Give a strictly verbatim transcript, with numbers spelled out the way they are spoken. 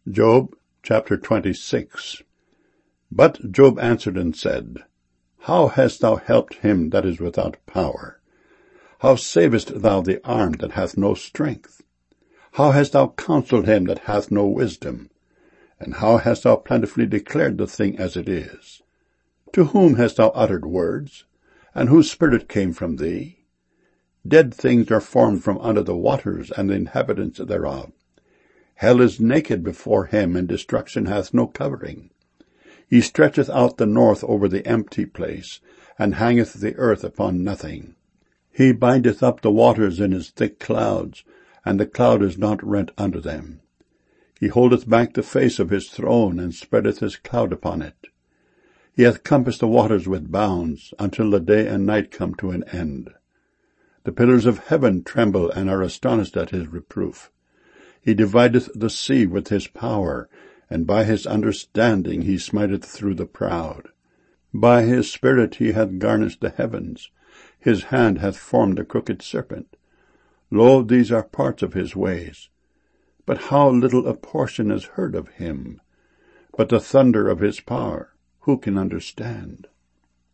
Job chapter twenty-six. But Job answered and said, How hast thou helped him that is without power? How savest thou the arm that hath no strength? How hast thou counselled him that hath no wisdom? And how hast thou plentifully declared the thing as it is? To whom hast thou uttered words? And whose spirit came from thee? Dead things are formed from under the waters, and the inhabitants thereof. Hell is naked before him, and destruction hath no covering. He stretcheth out the north over the empty place, and hangeth the earth upon nothing. He bindeth up the waters in his thick clouds, and the cloud is not rent under them. He holdeth back the face of his throne, and spreadeth his cloud upon it. He hath compassed the waters with bounds, until the day and night come to an end. The pillars of heaven tremble, and are astonished at his reproof. He divideth the sea with his power, and by his understanding he smiteth through the proud. By his spirit he hath garnished the heavens. His hand hath formed the crooked serpent. Lo, these are parts of his ways. But how little a portion is heard of him! But the thunder of his power, who can understand?